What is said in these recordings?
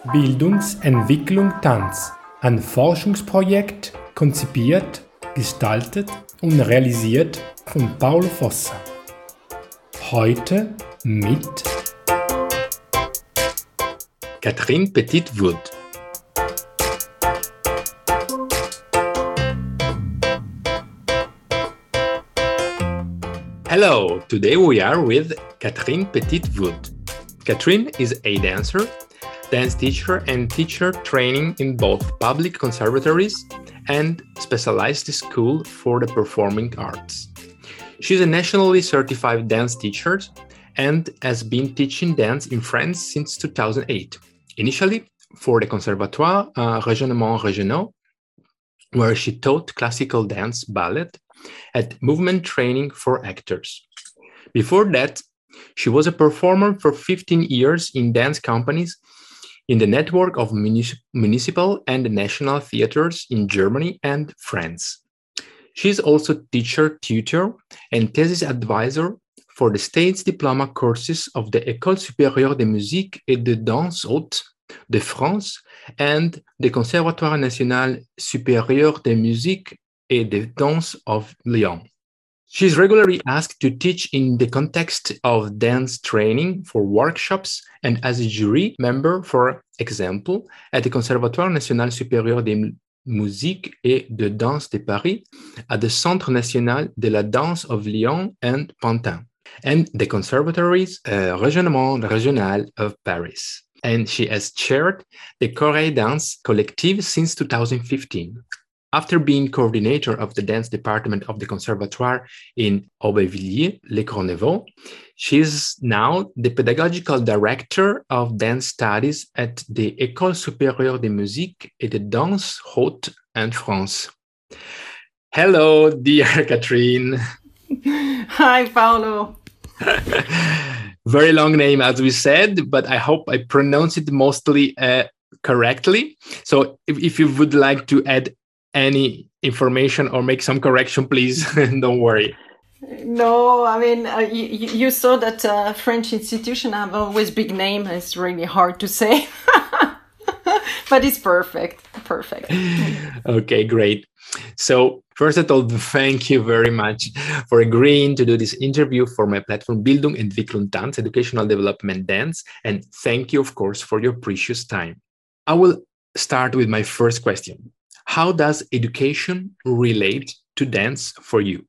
Bildungsentwicklung Tanz, ein Forschungsprojekt konzipiert, gestaltet und realisiert von Paulo Fossa. Heute mit Catherine Petit-Wood. Hello, today we are with Catherine Petit-Wood. Catherine is a dancer, dance teacher and teacher training in both public conservatories and specialized school for the performing arts. She's a nationally certified dance teacher and has been teaching dance in France since 2008. Initially for the Conservatoire Régionnement Régionaux, where she taught classical dance, ballet, and movement training for actors. Before that, she was a performer for 15 years in dance companies in the network of municipal and national theaters in Germany and France. She is also teacher, tutor, and thesis advisor for the States diploma courses of the École supérieure de musique et de danse haute de France and the Conservatoire national supérieur de musique et de danse of Lyon. She is regularly asked to teach in the context of dance training for workshops and as a jury member, for example, at the Conservatoire national supérieur de musique et de danse de Paris, at the Centre national de la danse of Lyon and Pantin, and the Conservatories Régionnement Régional of Paris. And she has chaired the Chorale Dance Collective since 2015. After being coordinator of the dance department of the Conservatoire in Aubervilliers, Les Cournevaux, she is now the pedagogical director of dance studies at the École supérieure de musique et de danse haute in France. Hello, dear Catherine. Hi, Paulo. Very long name, as we said, but I hope I pronounce it mostly correctly. So if you would like to add any information or make some correction, please don't worry. No, I mean, you saw that French institutions have always big name. It's really hard to say, but it's perfect. Okay, great. So first of all, thank you very much for agreeing to do this interview for my platform Bildungsentwicklung Tanz, Educational Development Dance. And thank you, of course, for your precious time. I will start with my first question. How does education relate to dance for you?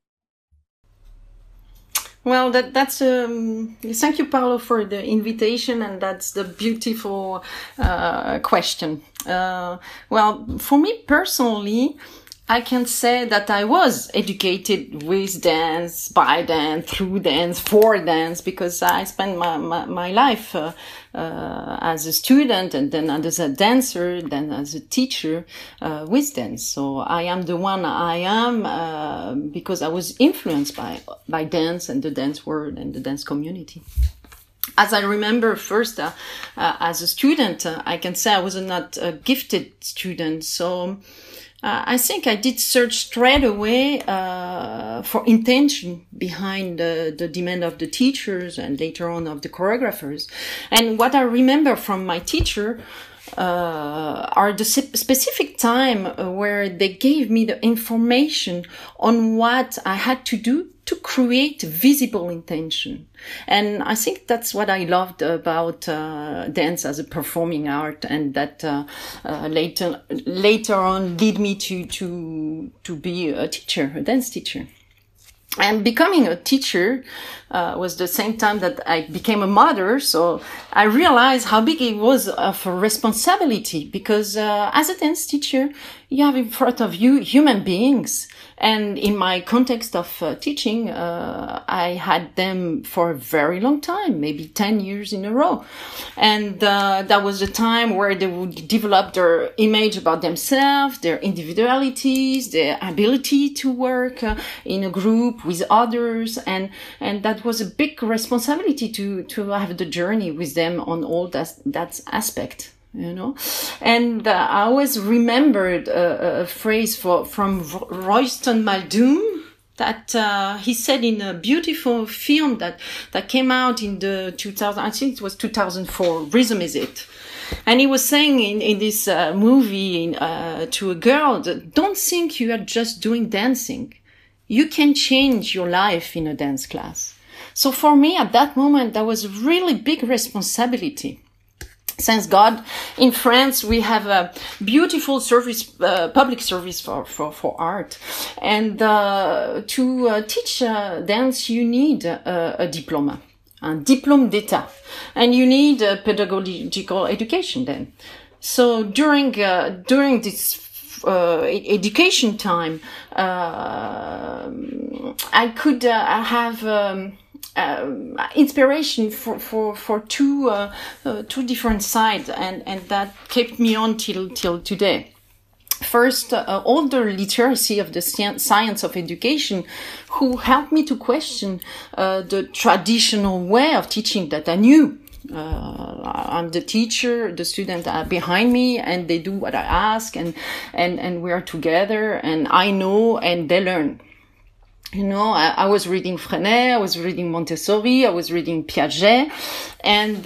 Well, that's thank you, Paulo, for the invitation, and that's the beautiful question. Well, for me personally, I can say that I was educated with dance, by dance, through dance, for dance, because I spent my life as a student and then as a dancer, then as a teacher with dance. So I am the one I am because I was influenced by dance and the dance world and the dance community. As I remember first, as a student, I can say I was not a gifted student. So I think I did search straight away for intention behind the demand of the teachers and later on of the choreographers. And what I remember from my teacher are the specific time where they gave me the information on what I had to do to create visible intention. And I think that's what I loved about dance as a performing art, and that later on led me to be a teacher, a dance teacher. And becoming a teacher was the same time that I became a mother, so I realized how big it was of a responsibility, because as a dance teacher, you have in front of you human beings. And in my context of teaching, I had them for a very long time, maybe 10 years in a row. And that was the time where they would develop their image about themselves, their individualities, their ability to work in a group with others. And that was a big responsibility to have the journey with them on all that aspect. You know, and I always remembered a phrase from Royston Muldoon, that he said in a beautiful film that came out in the 2000, I think it was 2004, Rhythm Is It. And he was saying in this movie to a girl, don't think you are just doing dancing. You can change your life in a dance class. So for me at that moment, that was a really big responsibility. Thanks God, in France, we have a beautiful service, public service for art. And to teach dance, you need a diploma, un diplôme d'état. And you need pedagogical education then. So during this education time, I could have inspiration for two different sides, and that kept me on till today. First, all the literacy of the science of education, who helped me to question the traditional way of teaching that I knew. I'm the teacher, the students are behind me, and they do what I ask, and we are together, and I know, and they learn. You know, I was reading Freinet, I was reading Montessori, I was reading Piaget, and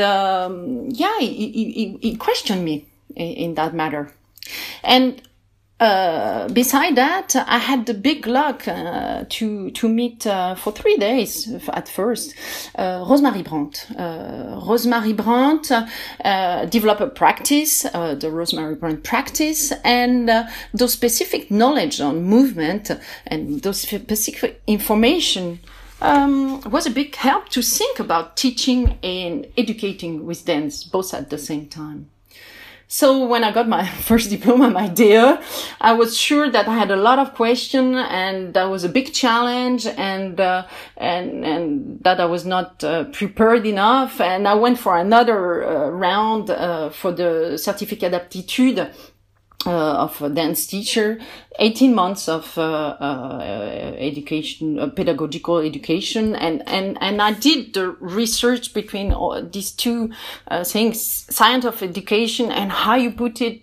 he questioned me in that matter. And beside that, I had the big luck to meet for 3 days at first Rosemary Brandt. Rosemary Brandt developed a practice, the Rosemary Brandt practice, and those specific knowledge on movement and those specific information was a big help to think about teaching and educating with dance, both at the same time. So when I got my first diploma, my dear, I was sure that I had a lot of questions, and that was a big challenge, and that I was not prepared enough. And I went for another round for the certificate d'aptitude of a dance teacher, 18 months of education, pedagogical education, and I did the research between these two things, science of education and how you put it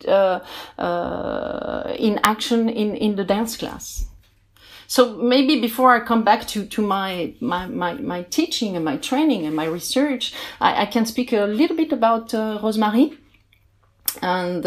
in action in the dance class. So maybe before I come back to my teaching and my training and my research, I can speak a little bit about Rosemary. And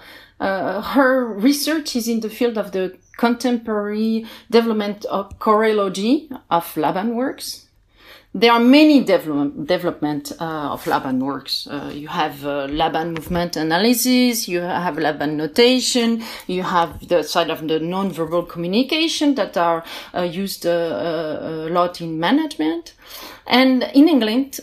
her research is in the field of the contemporary development of choreology of Laban works. There are many development of Laban works. You have Laban movement analysis, you have Laban notation, you have the side of the non-verbal communication that are used a lot in management. And in England,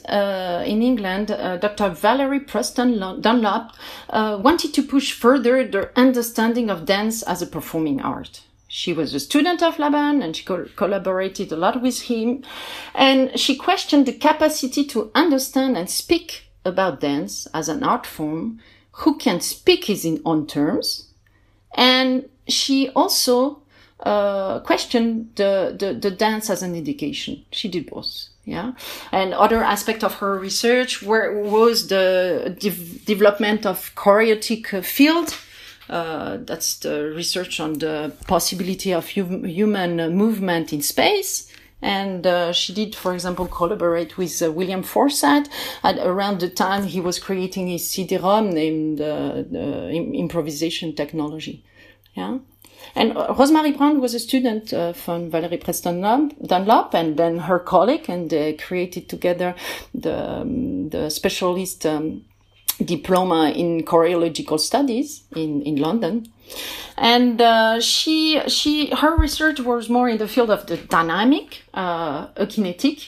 Dr. Valerie Preston Dunlop wanted to push further the understanding of dance as a performing art. She was a student of Laban, and she collaborated a lot with him. And she questioned the capacity to understand and speak about dance as an art form, who can speak in own terms. And she also questioned the dance as an education. She did both. Yeah. And other aspect of her research was the development of choreotic field. That's the research on the possibility of human movement in space. And she did, for example, collaborate with William Forsythe at around the time he was creating his CD-ROM named improvisation technology. Yeah. And Rosemary Brandt was a student from Valerie Preston Dunlop, and then her colleague, and they created together the specialist diploma in choreological studies in London. And her research was more in the field of the dynamic, kinetic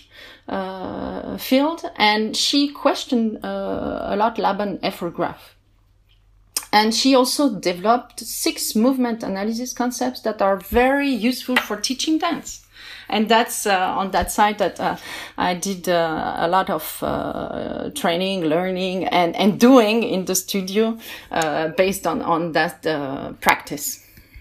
field, and she questioned a lot Laban effort graph. And she also developed 6 movement analysis concepts that are very useful for teaching dance. And that's on that side that I did a lot of training, learning, and doing in the studio based on that practice.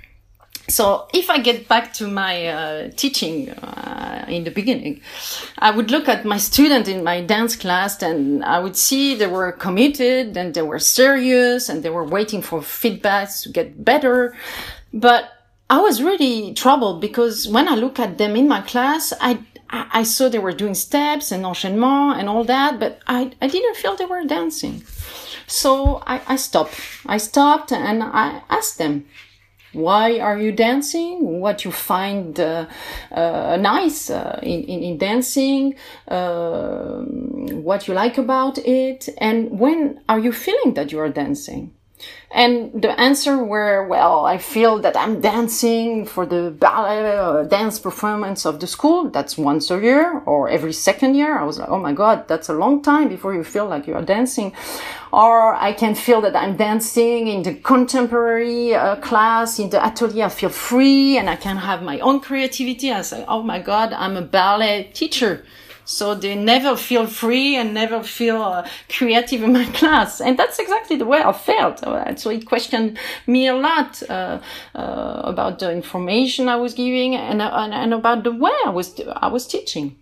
So if I get back to my teaching in the beginning, I would look at my student in my dance class, and I would see they were committed, and they were serious, and they were waiting for feedbacks to get better. But I was really troubled because when I look at them in my class, I saw they were doing steps and enchaînement and all that, but I didn't feel they were dancing. So I stopped. I stopped and I asked them, why are you dancing? What you find nice in dancing? What you like about it? And when are you feeling that you are dancing? And the answer were, well, I feel that I'm dancing for the ballet dance performance of the school. That's once a year or every second year. I was like, oh my God, that's a long time before you feel like you are dancing. Or I can feel that I'm dancing in the contemporary class, in the atelier. I feel free and I can have my own creativity. I say, oh my God, I'm a ballet teacher. So they never feel free and never feel creative in my class. And that's exactly the way I felt. So it questioned me a lot about the information I was giving and about the way I was teaching.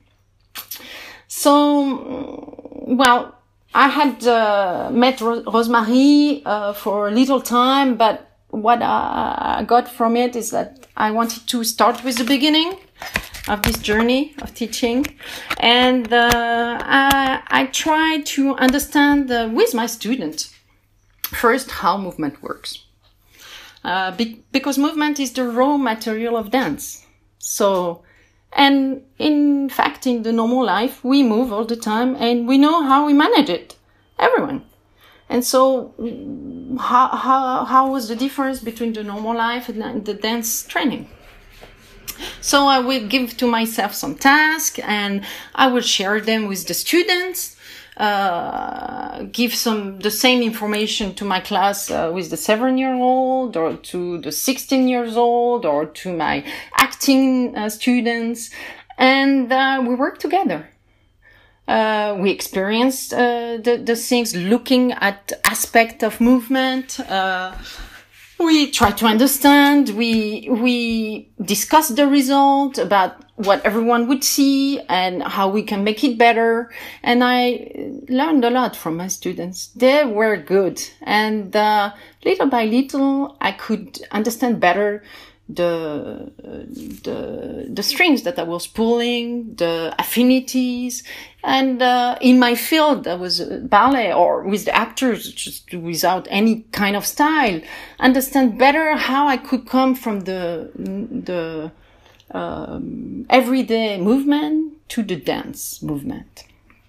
So, well, I had met Rosemary for a little time, but what I got from it is that I wanted to start with the beginning of this journey of teaching. And I try to understand with my students first how movement works. Because movement is the raw material of dance. So, and in fact, in the normal life, we move all the time and we know how we manage it. Everyone. And so how was the difference between the normal life and the dance training? So I will give to myself some tasks and I will share them with the students, give the same information to my class with the 7-year-old or to the 16 years old or to my acting students. And we work together. We experienced the things looking at aspect of movement. We try to understand, we discuss the result about what everyone would see and how we can make it better. And I learned a lot from my students. They were good. And little by little, I could understand better the strings that I was pulling, the affinities. And in my field, that was ballet or with the actors, just without any kind of style, understand better how I could come from the everyday movement to the dance movement.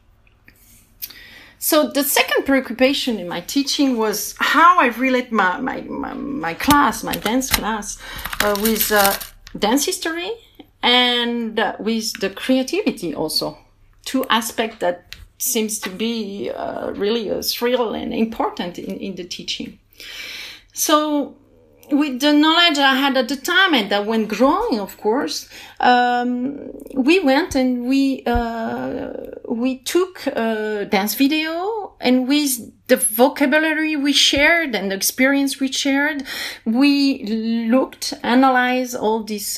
So the second preoccupation in my teaching was how I relate my class, my dance class, with dance history and with the creativity also. Two aspects that seems to be really a thrill and important in the teaching. So with the knowledge I had at the time and that when growing, of course, we went and we took a dance video, and with the vocabulary we shared and the experience we shared, we analyzed all this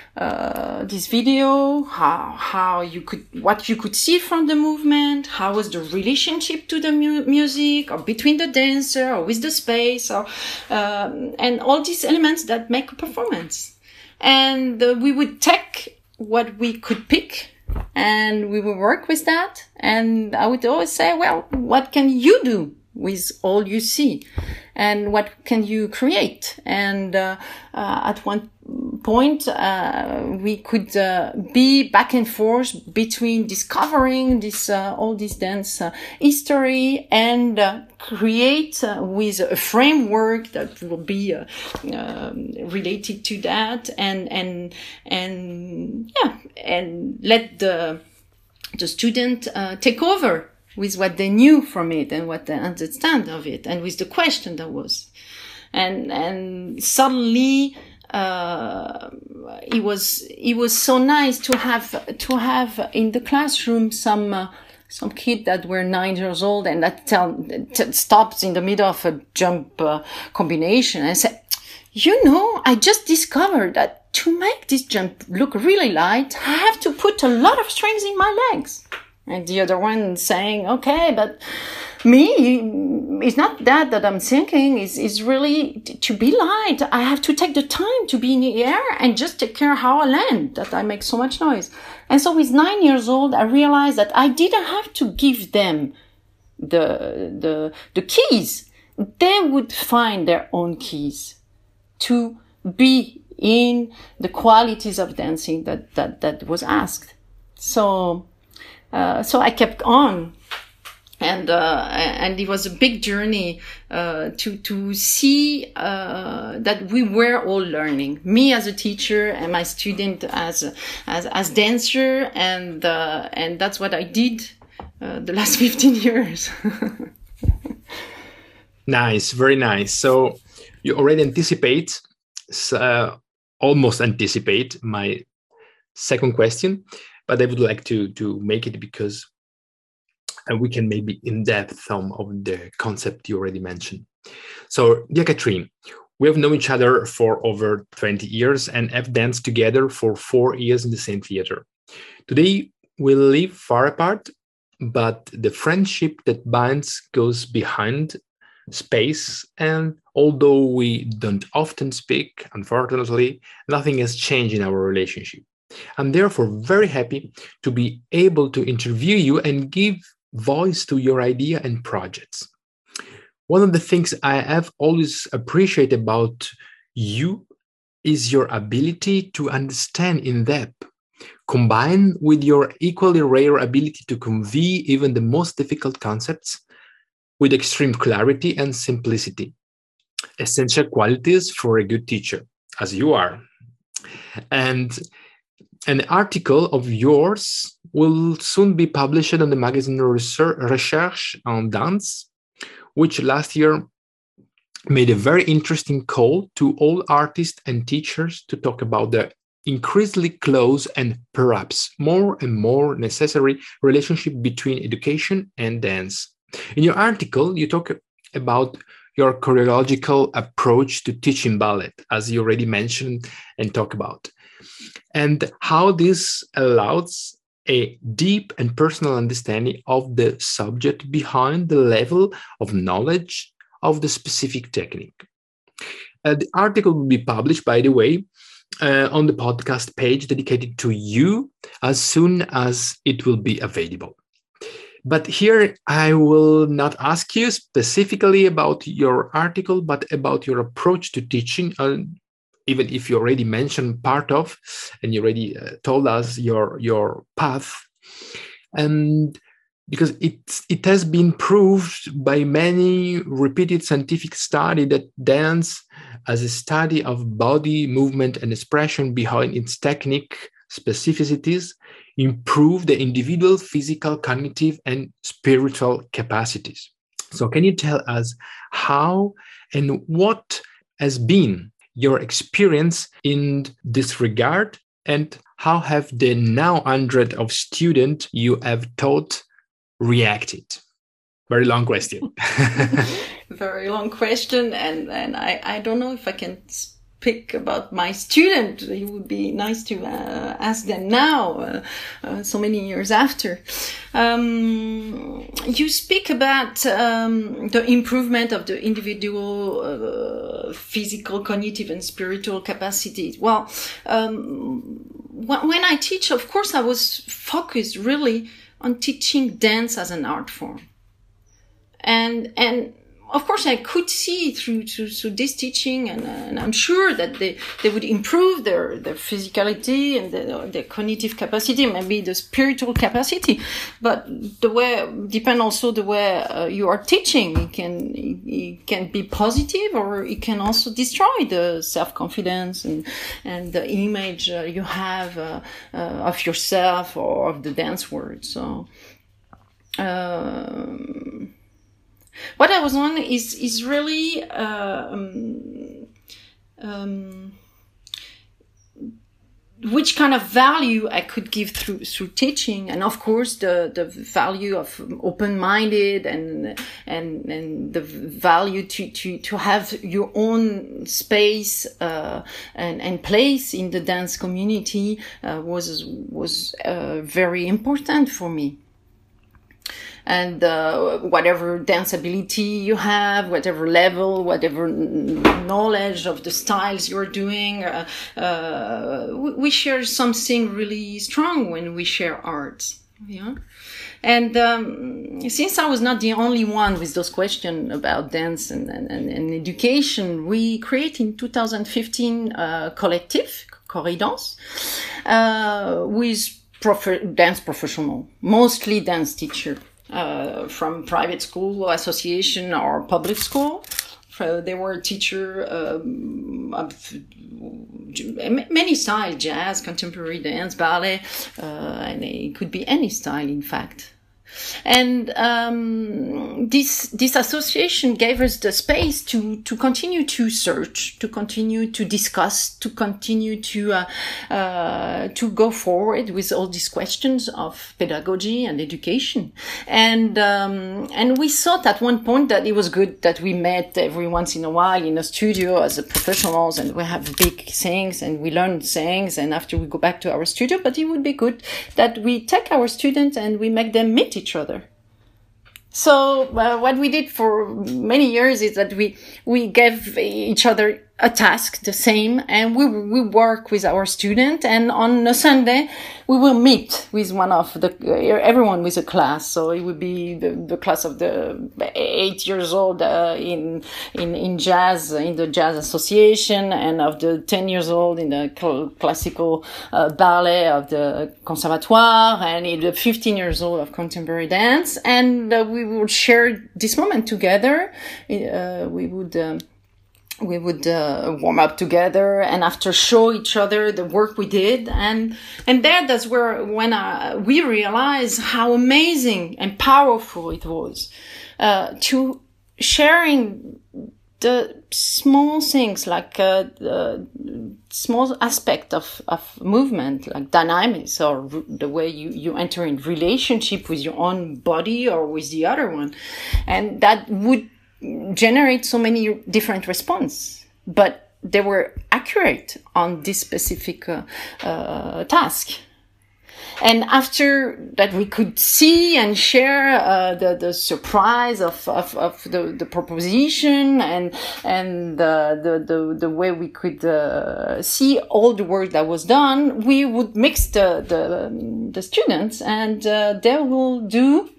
video, what you could see from the movement, how was the relationship to the music or between the dancer or with the space and all these elements that make a performance. And we would take what we could pick and we would work with that. And I would always say, well, what can you do with all you see? And what can you create? And at one point, we could be back and forth between discovering all this dance history and create with a framework that will be related to that, and let the student take over with what they knew from it and what they understand of it, and with the question that was, and suddenly it was so nice to have in the classroom some kid that were 9 years old and that stops in the middle of a jump combination and said, I just discovered that to make this jump look really light, I have to put a lot of strings in my legs. And the other one saying, okay, but me, it's not that I'm thinking. Is really to be light. I have to take the time to be in the air and just take care how I land, that I make so much noise. And so with 9 years old, I realized that I didn't have to give them the keys. They would find their own keys to be in the qualities of dancing that was asked. So I kept on. And it was a big journey, to see, that we were all learning. Me as a teacher and my student as dancer. And that's what I did, the last 15 years. Nice. Very nice. So you already almost anticipate my second question, but I would like to make it because we can maybe in depth some of the concept you already mentioned. So, dear Catherine, we have known each other for over 20 years and have danced together for 4 years in the same theater. Today, we live far apart, but the friendship that binds goes behind space. And although we don't often speak, unfortunately, nothing has changed in our relationship. I'm therefore very happy to be able to interview you and give voice to your idea and projects. One of the things I have always appreciated about you is your ability to understand in depth, combined with your equally rare ability to convey even the most difficult concepts with extreme clarity and simplicity, essential qualities for a good teacher, as you are. And an article of yours will soon be published on the magazine Recherche en Danse, which last year made a very interesting call to all artists and teachers to talk about the increasingly close and perhaps more and more necessary relationship between education and dance. In your article, you talk about your choreological approach to teaching ballet, as you already mentioned and talk about, and how this allows a deep and personal understanding of the subject behind the level of knowledge of the specific technique. The article will be published, by the way, on the podcast page dedicated to you as soon as it will be available. But here I will not ask you specifically about your article, but about your approach to teaching, even if you already mentioned part of, and you already told us your path. And because it has been proved by many repeated scientific study that dance, as a study of body movement and expression behind its technique specificities, improve the individual physical, cognitive, and spiritual capacities. So can you tell us how and what has been your experience in this regard, and how have the now hundred of students you have taught reacted? Very long question. Very long question, and I don't know if I can speak about my student. It would be nice to ask them now, so many years after. You speak about the improvement of the individual physical, cognitive, and spiritual capacities. Well, when I teach, of course, I was focused really on teaching dance as an art form. And of course, I could see through this teaching, and I'm sure that they would improve their physicality and their cognitive capacity, maybe the spiritual capacity. But the way depend also the way you are teaching. It can be positive, or it can also destroy the self-confidence and the image you have of yourself or of the dance world. So. What I was on is really which kind of value I could give through teaching, and of course the value of open-minded and the value to have your own space and place in the dance community was very important for me. And whatever dance ability you have, whatever level, whatever knowledge of the styles you're doing, we share something really strong when we share art. Yeah. And since I was not the only one with those questions about dance and education, we created in 2015 a collective, Corridance, with dance professional, mostly dance teacher. From private school, association, or public school. They were teacher of many styles, jazz, contemporary dance, ballet, and it could be any style, in fact. And this association gave us the space to continue to search, to continue to discuss, to continue to go forward with all these questions of pedagogy and education. And we thought at one point that it was good that we met every once in a while in a studio as a professionals, and we have big things and we learn things, and after we go back to our studio. But it would be good that we take our students and we make them meet each other. So what we did for many years is that we gave each other a task, the same, and we work with our student, and on a Sunday we will meet with everyone with a class. So it would be the class of the 8 years old in jazz, in the jazz association, and of the 10 years old in the classical ballet of the conservatoire, and in the 15 years old of contemporary dance. And we would share this moment together. We would warm up together, and after show each other the work we did, and that's where when we realized how amazing and powerful it was to sharing the small things, like the small aspect of movement, like dynamics, or the way you enter in relationship with your own body or with the other one, and that would generate so many different responses, but they were accurate on this specific task. And after that, we could see and share the surprise of the proposition, and the way we could see all the work that was done. We would mix the students, and they will do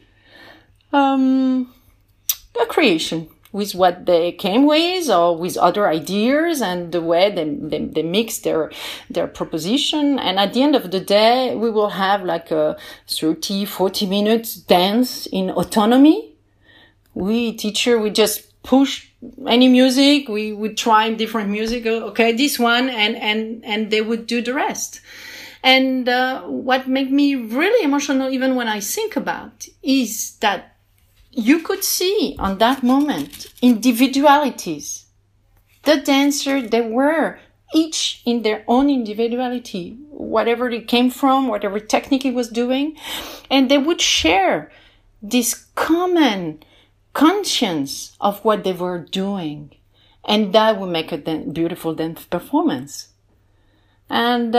a creation with what they came with, or with other ideas, and the way they mix their proposition. And at the end of the day, we will have like a 30-40 minutes dance in autonomy. We just push any music. We would try different music. Okay, this one, and they would do the rest. And what made me really emotional, even when I think about, is that you could see on that moment individualities. The dancer, they were each in their own individuality, whatever it came from, whatever technique it was doing, and they would share this common conscience of what they were doing, and that would make a beautiful dance performance. And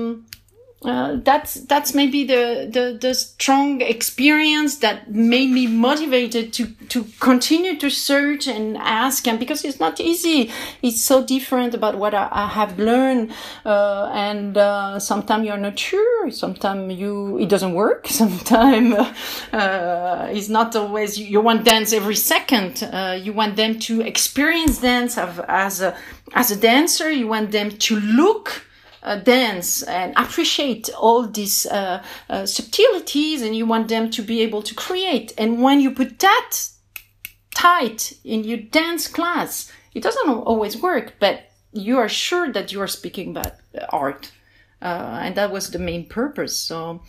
that's maybe the strong experience that made me motivated to continue to search and ask, and because it's not easy, it's so different about what I have learned, and sometimes you're not sure, sometimes it doesn't work, sometimes it's not always you want dance every second. You want them to experience dance as a dancer. You want them to look dance and appreciate all these subtleties, and you want them to be able to create. And when you put that tight in your dance class, it doesn't always work, but you are sure that you are speaking about art, and that was the main purpose. So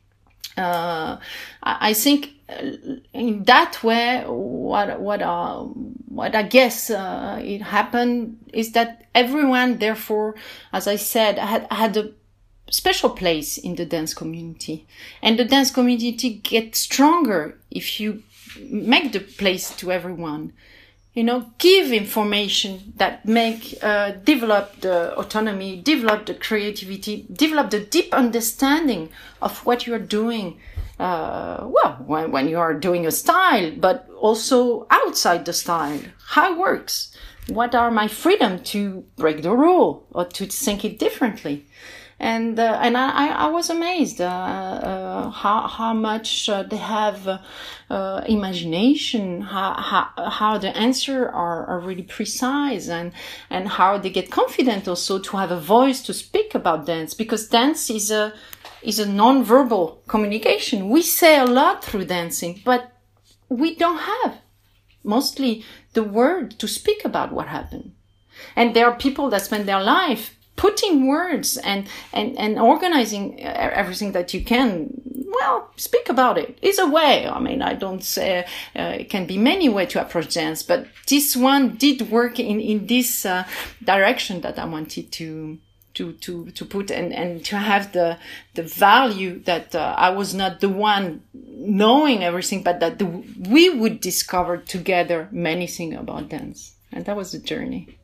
I think in that way, what I guess it happened is that everyone, therefore, as I said, had a special place in the dance community, and the dance community gets stronger if you make the place to everyone. Give information that develop the autonomy, develop the creativity, develop the deep understanding of what you're doing, when you are doing a style, but also outside the style, how it works. What are my freedom to break the rule or to think it differently? And I was amazed how much they have imagination, how the answers are really precise, and how they get confident also to have a voice to speak about dance, because dance is a non-verbal communication. We say a lot through dancing, but we don't have mostly the word to speak about what happened. And there are people that spend their life putting words and organizing everything that you can, speak about it. It's a way. I mean, I don't say it can be many ways to approach dance, but this one did work in this direction that I wanted to put and to have the value that I was not the one knowing everything, but that we would discover together many things about dance. And that was the journey.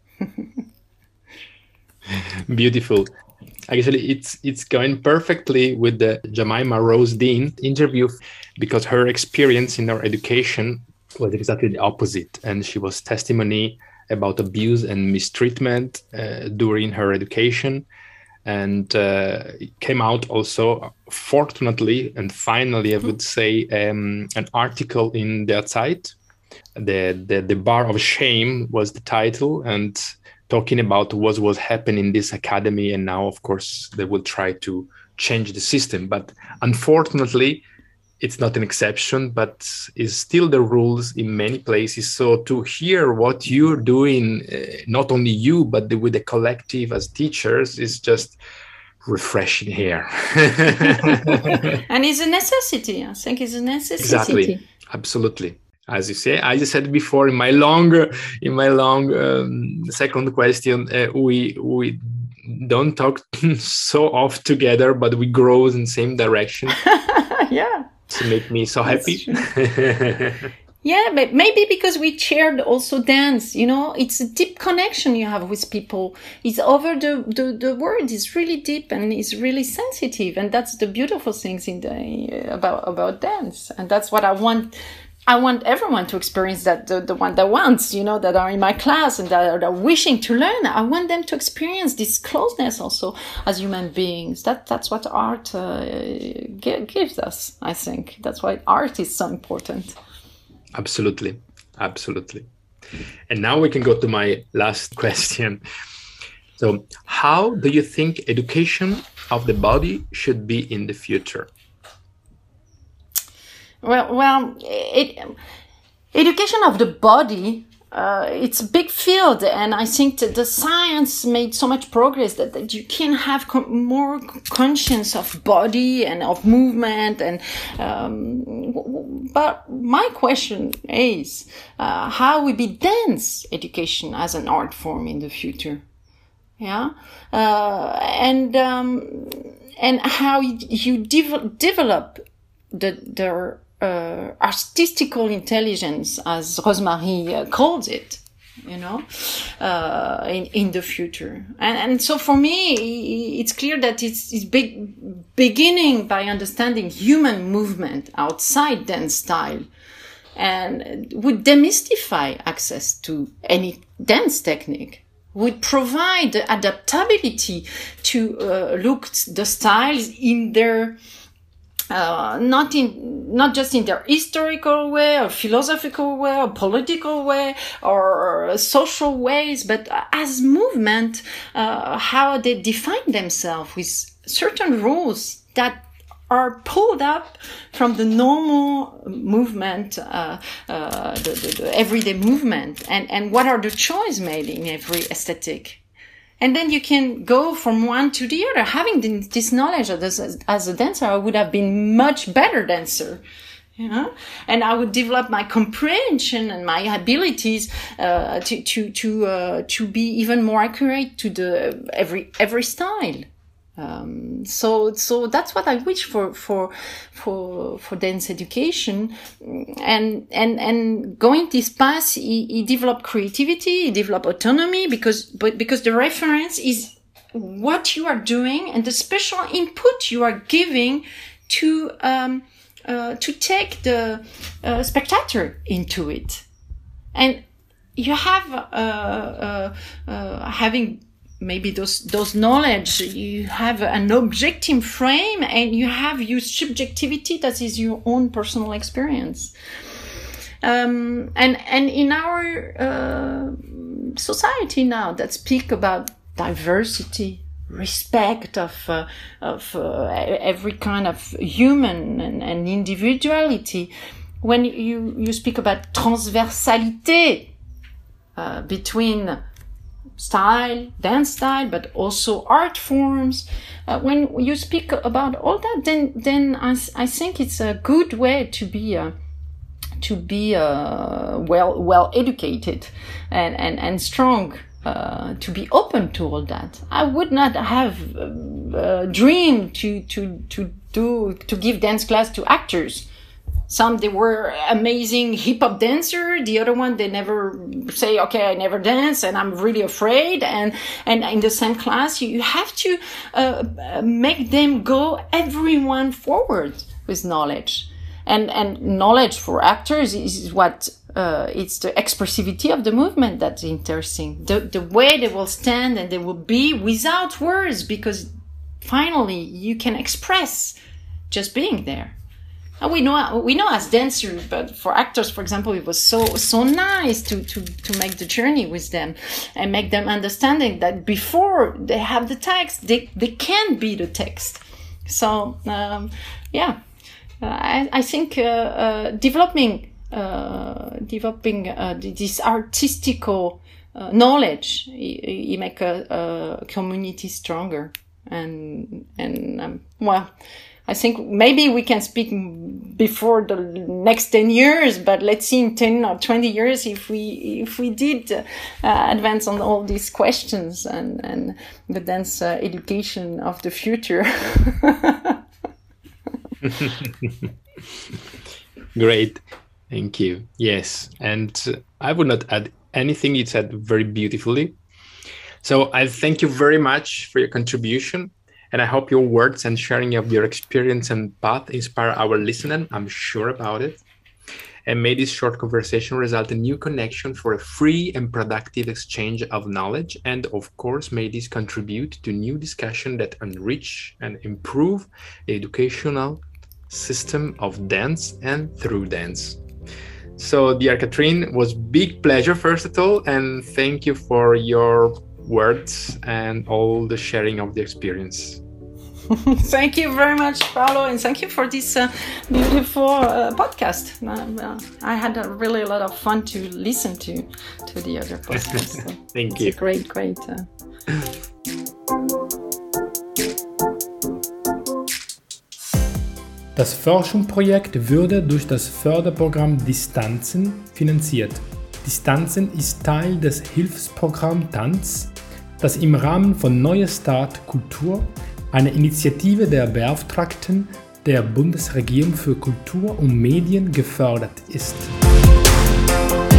Beautiful. Actually, it's going perfectly with the Jemima Rose Dean interview, because her experience in her education was exactly the opposite. And she was testimony about abuse and mistreatment during her education. And it came out also, fortunately, and finally, I would say, an article in Der Zeit. The Bar of Shame was the title, and talking about what was happening in this academy. And now, of course, they will try to change the system. But unfortunately, it's not an exception, but is still the rules in many places. So to hear what you're doing, not only you, but with the collective as teachers, is just refreshing here. And it's a necessity. I think it's a necessity. Exactly. Absolutely. As you say, I just said before in my long second question, we don't talk so oft together, but we grow in the same direction. Yeah. To make me so happy. Yeah, but maybe because we shared also dance, it's a deep connection you have with people. It's over the word is really deep and it's really sensitive. And that's the beautiful things about dance. And that's what I want. I want everyone to experience that, the one that wants, that are in my class and that are wishing to learn. I want them to experience this closeness also as human beings. That's what art gives us, I think. That's why art is so important. Absolutely. Absolutely. And now we can go to my last question. So how do you think education of the body should be in the future? Well, education of the body, it's a big field, and I think that the science made so much progress that you can have more conscience of body and of movement. And but my question is, how will be dance education as an art form in the future? Yeah, and how you develop the artistical intelligence, as Rosemary calls it, in the future. And so for me, it's clear that it's beginning by understanding human movement outside dance style, and would demystify access to any dance technique, would provide the adaptability to look the styles in their not just in their historical way or philosophical way or political way or social ways, but as movement, how they define themselves with certain rules that are pulled up from the normal movement, the everyday movement, and what are the choices made in every aesthetic. And then you can go from one to the other. Having this knowledge as a dancer, I would have been much better dancer, and I would develop my comprehension and my abilities to be even more accurate to the every style. So that's what I wish for dance education, and going this path, he developed creativity, he developed autonomy, because the reference is what you are doing and the special input you are giving to to take the spectator into it. And you have having maybe those knowledge, you have an objective frame, and you have your subjectivity that is your own personal experience. And in our society now that speak about diversity, respect of every kind of human and individuality, when you speak about transversalité between style, dance style, but also art forms. When you speak about all that, then I think it's a good way to be well educated and strong. To be open to all that. I would not have dreamed to give dance class to actors. Some, they were amazing hip-hop dancer. The other one, they never say, okay, I never dance and I'm really afraid. And in the same class, you have to make them go everyone forward with knowledge. And knowledge for actors is what it's the expressivity of the movement that's interesting. The way they will stand and they will be without words, because finally you can express just being there. And we know as dancers, but for actors, for example, it was so nice to make the journey with them and make them understanding that before they have the text, they can be the text. So I think developing this artistical knowledge, it make a community stronger. And I think maybe we can speak before the next 10 years, but let's see in 10 or 20 years if we did advance on all these questions and the dance education of the future. Great. Thank you. Yes. And I would not add anything. You said very beautifully. So I thank you very much for your contribution. And I hope your words and sharing of your experience and path inspire our listener. I'm sure about it. And may this short conversation result in new connection for a free and productive exchange of knowledge. And of course, may this contribute to new discussion that enrich and improve the educational system of dance and through dance. So dear Catherine, it was big pleasure first of all, and thank you for your words and all the sharing of the experience. Thank you very much, Paolo, and thank you for this beautiful podcast. I had really a lot of fun to listen to the other podcasts. So Thank you. It's great. Das Forschungsprojekt würde durch das Förderprogramm Distanzen finanziert. Distanzen ist Teil des Hilfsprogramms Tanz, das im Rahmen von Neue Start Kultur, eine Initiative der Beauftragten der Bundesregierung für Kultur und Medien, gefördert ist.